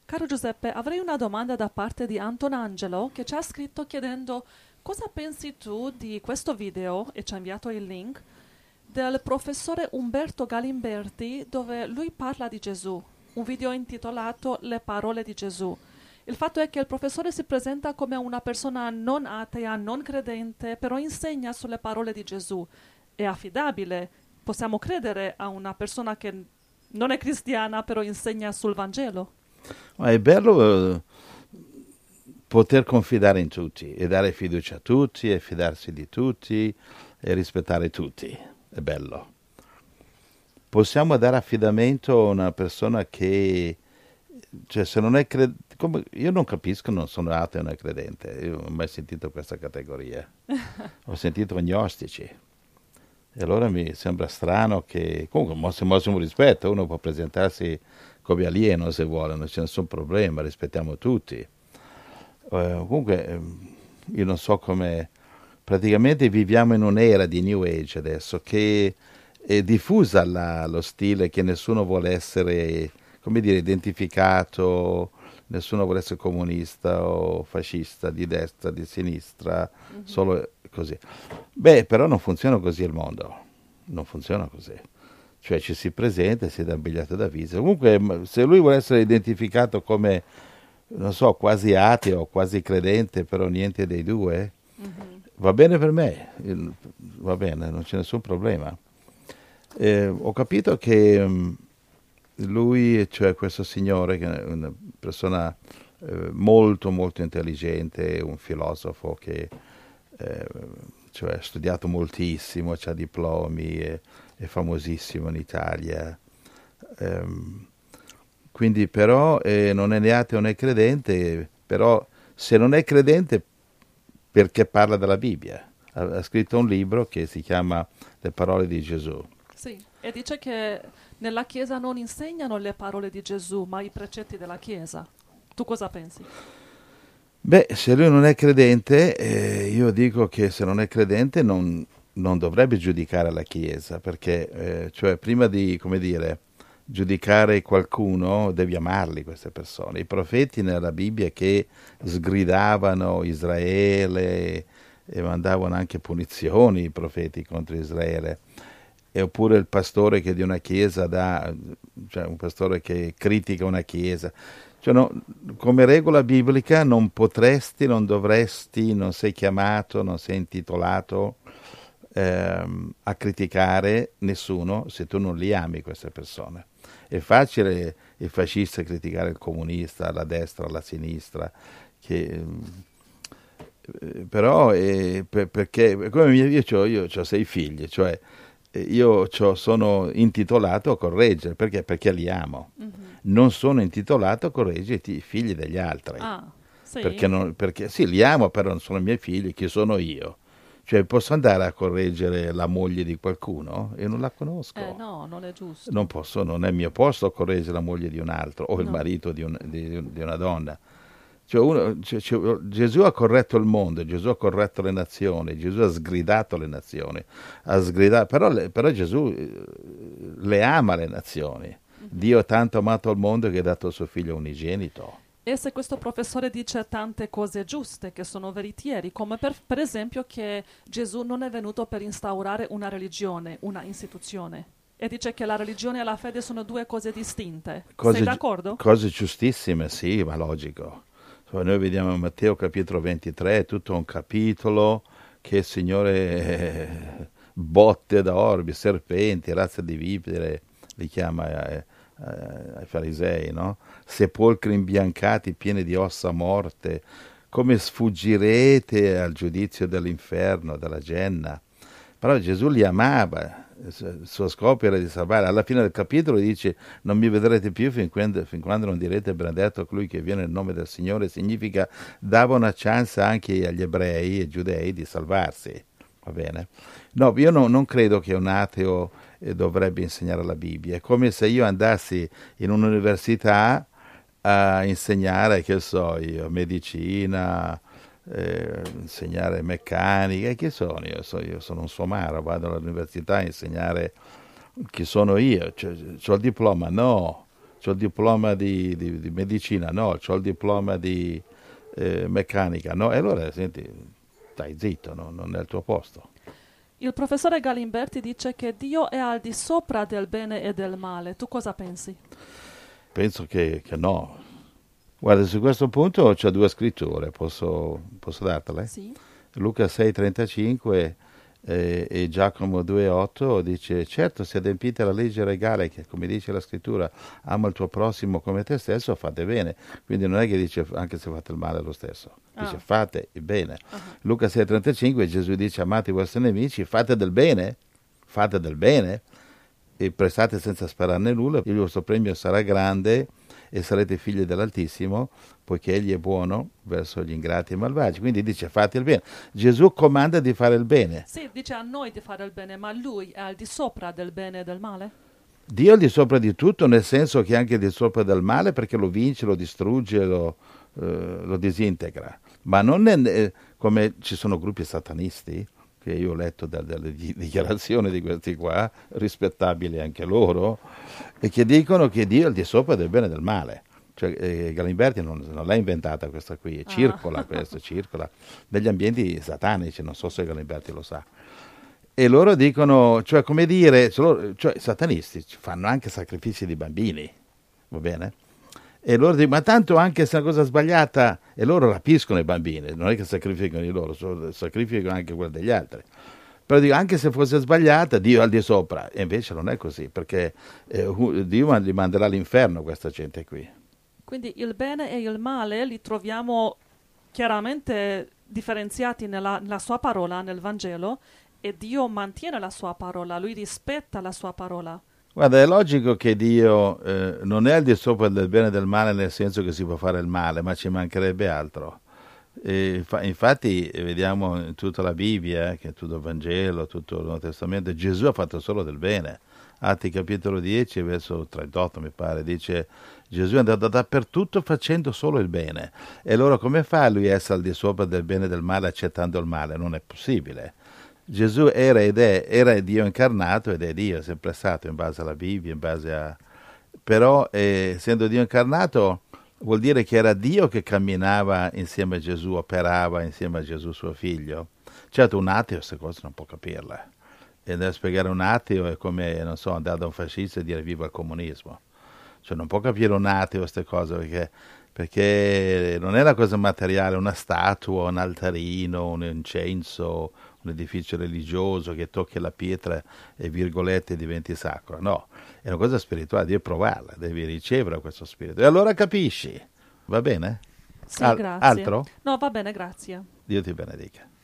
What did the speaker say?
Caro Giuseppe, avrei una domanda da parte di Antonangelo che ci ha scritto chiedendo cosa pensi tu di questo video, e ci ha inviato il link, del professore Umberto Galimberti dove lui parla di Gesù, un video intitolato Le parole di Gesù. Il fatto è che il professore si presenta come una persona non atea, non credente, però insegna sulle parole di Gesù. È affidabile. Possiamo credere a una persona che non è cristiana, però insegna sul Vangelo. Ma è bello poter confidare in tutti e dare fiducia a tutti e fidarsi di tutti e rispettare tutti. È bello. Possiamo dare affidamento a una persona che, cioè, se non è credente, io non capisco, non sono ateo e non è credente, io non ho mai sentito questa categoria. Ho sentito agnostici. E allora mi sembra strano che, comunque, massimo rispetto, uno può presentarsi come alieno se vuole, non c'è nessun problema, rispettiamo tutti. Comunque, io non so come, praticamente viviamo in un'era di New Age adesso, che è diffusa lo stile che nessuno vuole essere, come dire, identificato, nessuno vuole essere comunista o fascista, di destra, di sinistra, solo così. Beh, però non funziona così il mondo, non funziona così. Cioè ci si presenta e si dà un biglietto da visita. Comunque, se lui vuole essere identificato come, non so, quasi ateo, quasi credente, però niente dei due, va bene per me, va bene, non c'è nessun problema. Ho capito che lui, cioè questo signore, che è una persona molto molto intelligente, un filosofo che cioè, ha studiato moltissimo, ha diplomi, è famosissimo in Italia. Quindi però non è né ateo né credente, però se non è credente perché parla della Bibbia. Ha scritto un libro che si chiama Le parole di Gesù. Sì, e dice che nella Chiesa non insegnano le parole di Gesù, ma i precetti della Chiesa. Tu cosa pensi? Beh, se lui non è credente, io dico che se non è credente non dovrebbe giudicare la Chiesa, perché cioè, prima di, come dire, giudicare qualcuno devi amarli queste persone. I profeti nella Bibbia che sgridavano Israele e mandavano anche punizioni i profeti contro Israele. Oppure il pastore che di una chiesa cioè un pastore che critica una chiesa. Cioè come regola biblica non potresti, non dovresti, non sei chiamato, non sei intitolato a criticare nessuno se tu non li ami queste persone. È facile il fascista criticare il comunista, la destra, la sinistra, però perché come io ho 6 figli, cioè sono intitolato a correggere, perché li amo. Non sono intitolato a correggere i figli degli altri. Ah, sì? Perché sì, li amo, però non sono i miei figli, chi sono io? Cioè posso andare a correggere la moglie di qualcuno? Io non la conosco. No, non è giusto. Non posso, non è mio posto correggere la moglie di un altro o il No. marito di una donna. Gesù ha corretto il mondo, Gesù ha corretto le nazioni, Gesù ha sgridato le nazioni, però Gesù le ama le nazioni. Dio ha tanto amato il mondo che ha dato il suo figlio unigenito. E se questo professore dice tante cose giuste, che sono veritieri, come per esempio che Gesù non è venuto per instaurare una religione, una istituzione, e dice che la religione e la fede sono due cose distinte. Sei d'accordo? Cose giustissime, sì, ma logico. Noi vediamo in Matteo capitolo 23, tutto un capitolo che il Signore botte da orbi, serpenti, razze di vipere, li chiama ai farisei, no? Sepolcri imbiancati pieni di ossa morte, come sfuggirete al giudizio dell'inferno, della genna? Però Gesù li amava, il suo scopo era di salvare. Alla fine del capitolo dice: non mi vedrete più fin quando non direte benedetto a colui che viene nel nome del Signore. Significa dava una chance anche agli ebrei e giudei di salvarsi, va bene? No, io non credo che un ateo dovrebbe insegnare la Bibbia. È come se io andassi in un'università a insegnare, che so io, medicina, insegnare meccanica. Chi sono io? Io sono un somaro, vado all'università a insegnare chi sono io. C'ho il diploma? No, c'ho il diploma di medicina, no, c'ho il diploma di meccanica, no, e allora senti, stai zitto, no? Non è il tuo posto. Il professore Galimberti dice che Dio è al di sopra del bene e del male. Tu cosa pensi? Penso che no. Guarda, su questo punto c'ho due scritture, posso dartele? Sì. Luca 6,35 e Giacomo 2,8 dice: certo, se adempite la legge regale, che come dice la scrittura, ama il tuo prossimo come te stesso, fate bene. Quindi non è che dice anche se fate il male lo stesso, dice fate il bene. Luca 6,35 Gesù dice: amate i vostri nemici, fate del bene e prestate senza sperarne nulla, il vostro premio sarà grande e sarete figli dell'Altissimo, poiché Egli è buono verso gli ingrati e malvagi. Quindi dice fate il bene. Gesù comanda di fare il bene. Sì, dice a noi di fare il bene, ma Lui è al di sopra del bene e del male? Dio è al di sopra di tutto, nel senso che è anche al di sopra del male, perché lo vince, lo distrugge, lo disintegra. Ma non è come ci sono gruppi satanisti, che io ho letto dalle dichiarazioni di questi qua, rispettabili anche loro, e che dicono che Dio è al di sopra del bene e del male. Cioè, Galimberti non l'ha inventata questa qui, circola negli ambienti satanici, non so se Galimberti lo sa. E loro dicono, cioè come dire, i satanisti fanno anche sacrifici di bambini, va bene? E loro dicono, ma tanto anche se è una cosa sbagliata, e loro rapiscono i bambini, non è che sacrificano i loro, sacrificano anche quelli degli altri. Però dico, anche se fosse sbagliata, Dio è al di sopra. E invece non è così, perché Dio li manderà all'inferno questa gente qui. Quindi il bene e il male li troviamo chiaramente differenziati nella sua parola, nel Vangelo, e Dio mantiene la sua parola, Lui rispetta la sua parola. Guarda, è logico che Dio non è al di sopra del bene e del male, nel senso che si può fare il male, ma ci mancherebbe altro. Infatti vediamo in tutta la Bibbia, che tutto il Vangelo, tutto il Nuovo Testamento, Gesù ha fatto solo del bene. Atti capitolo 10, verso 38 mi pare, dice Gesù è andato dappertutto facendo solo il bene. E allora come fa lui a essere al di sopra del bene e del male accettando il male? Non è possibile. Gesù era Dio incarnato ed è Dio, è sempre stato in base alla Bibbia, in base a... Però essendo Dio incarnato vuol dire che era Dio che camminava insieme a Gesù, operava insieme a Gesù suo figlio. Certo, un ateo queste cose non può capirle. E da spiegare un ateo è come, non so, andare da un fascista e dire viva il comunismo. Cioè non può capire un ateo queste cose perché non è la cosa materiale, una statua, un altarino, un incenso, un edificio religioso che tocchi la pietra e virgolette diventi sacro. No, è una cosa spirituale, devi provarla, devi ricevere questo spirito. E allora capisci, va bene? Sì, grazie. Altro? No, va bene, grazie. Dio ti benedica.